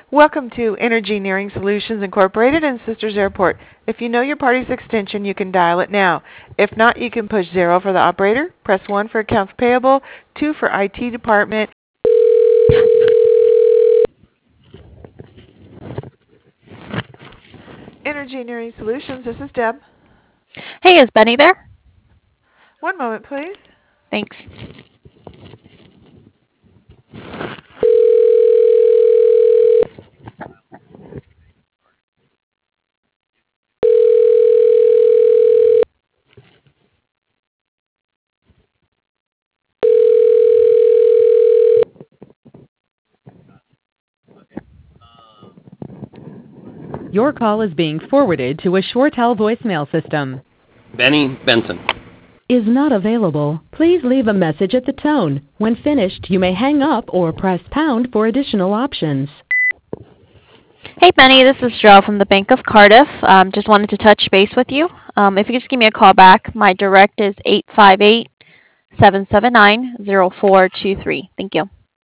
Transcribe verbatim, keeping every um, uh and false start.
Welcome to Energy Nearing Solutions Incorporated and Sisters Airport. If you know your party's extension, you can dial it now. If not, you can push zero for the operator, press one for accounts payable, two for I T department. Energy Nearing Solutions, this is Deb. Hey, is Benny there? One moment, please. Thanks. Your call is being forwarded to a ShoreTel voicemail system. Benny Benson Is not available. Please leave a message at the tone. When finished, you may hang up or press pound for additional options. Hey, Benny, this is Joe from the Bank of Cardiff. Um, just wanted to touch base with you. Um, if you could just give me a call back, my direct is eight five eight, seven seven nine, zero four two three. Thank you.